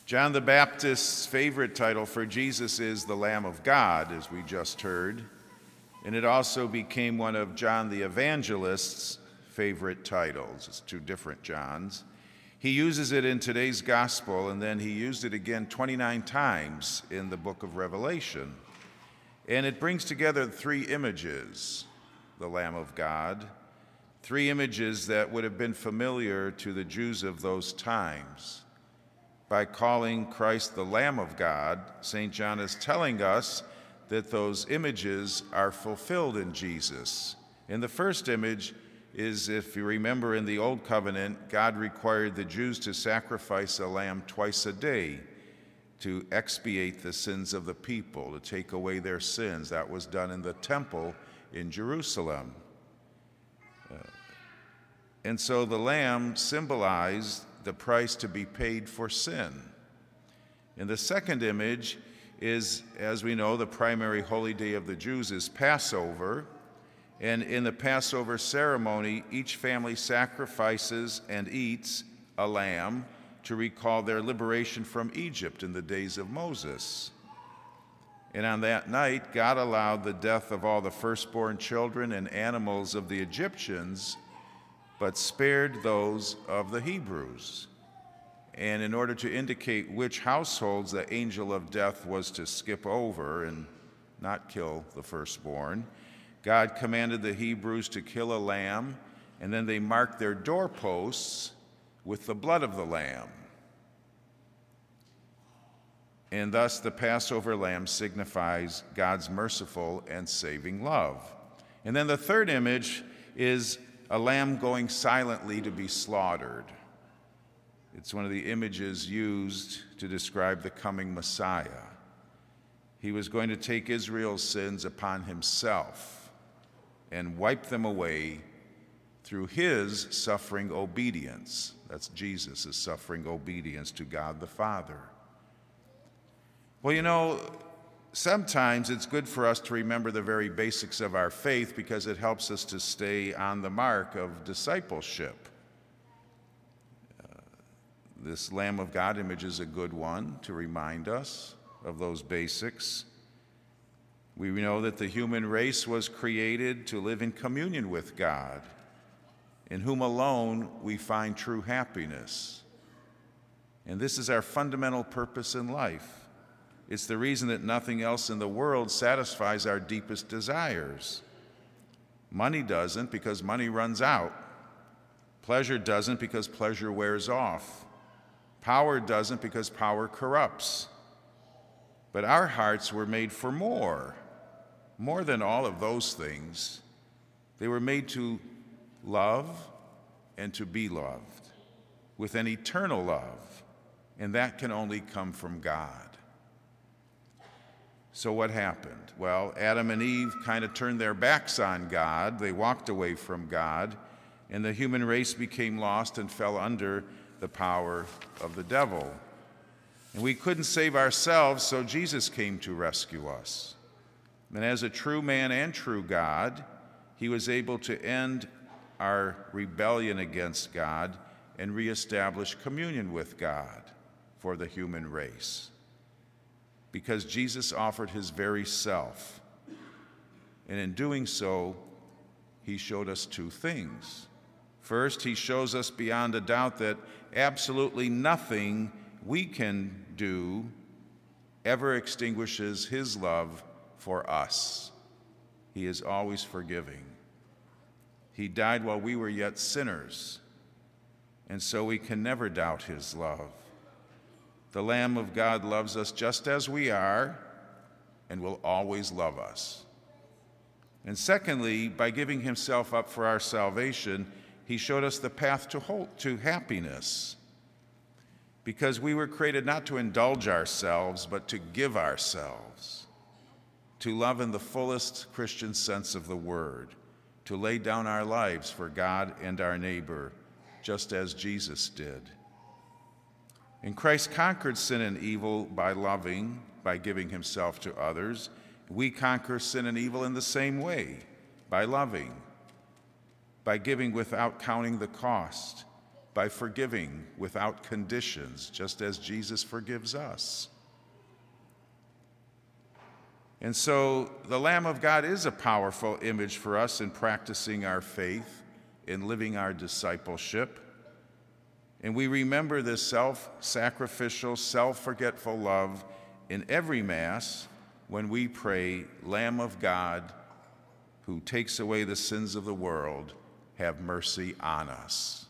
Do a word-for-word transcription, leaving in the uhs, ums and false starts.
John the Baptist's favorite title for Jesus is the Lamb of God, as we just heard, and it also became one of John the Evangelist's favorite titles. It's two different Johns. He uses it in today's gospel, and then he used it again twenty-nine times in the book of Revelation. And it brings together three images, the Lamb of God, three images that would have been familiar to the Jews of those times. By calling Christ the Lamb of God, Saint John is telling us that those images are fulfilled in Jesus. And the first image is, if you remember in the Old Covenant, God required the Jews to sacrifice a lamb twice a day to expiate the sins of the people, to take away their sins. That was done in the temple in Jerusalem. Uh, and so the lamb symbolized the price to be paid for sin. And the second image is, as we know, the primary holy day of the Jews is Passover. And in the Passover ceremony, each family sacrifices and eats a lamb to recall their liberation from Egypt in the days of Moses. And on that night, God allowed the death of all the firstborn children and animals of the Egyptians, but spared those of the Hebrews. And in order to indicate which households the angel of death was to skip over and not kill the firstborn, God commanded the Hebrews to kill a lamb, and then they marked their doorposts with the blood of the lamb. And thus the Passover lamb signifies God's merciful and saving love. And then the third image is a lamb going silently to be slaughtered. It's one of the images used to describe the coming Messiah. He was going to take Israel's sins upon himself and wipe them away through his suffering obedience. That's Jesus' suffering obedience to God the Father. Well, you know, sometimes it's good for us to remember the very basics of our faith because it helps us to stay on the mark of discipleship. Uh, this Lamb of God image is a good one to remind us of those basics. We know that the human race was created to live in communion with God, in whom alone we find true happiness. And this is our fundamental purpose in life. It's the reason that nothing else in the world satisfies our deepest desires. Money doesn't because money runs out. Pleasure doesn't because pleasure wears off. Power doesn't because power corrupts. But our hearts were made for more, more than all of those things. They were made to love and to be loved with an eternal love, and that can only come from God. So what happened? Well, Adam and Eve kind of turned their backs on God. They walked away from God, and the human race became lost and fell under the power of the devil. And we couldn't save ourselves, so Jesus came to rescue us. And as a true man and true God, he was able to end our rebellion against God and reestablish communion with God for the human race. Because Jesus offered his very self. And in doing so, he showed us two things. First, he shows us beyond a doubt that absolutely nothing we can do ever extinguishes his love for us. He is always forgiving. He died while we were yet sinners, and so we can never doubt his love. The Lamb of God loves us just as we are and will always love us. And secondly, by giving himself up for our salvation, he showed us the path to hope, to happiness. Because we were created not to indulge ourselves, but to give ourselves, to love in the fullest Christian sense of the word, to lay down our lives for God and our neighbor, just as Jesus did. And Christ conquered sin and evil by loving, by giving himself to others. We conquer sin and evil in the same way, by loving, by giving without counting the cost, by forgiving without conditions, just as Jesus forgives us. And so the Lamb of God is a powerful image for us in practicing our faith, in living our discipleship. And we remember this self-sacrificial, self-forgetful love in every Mass when we pray, Lamb of God, who takes away the sins of the world, have mercy on us.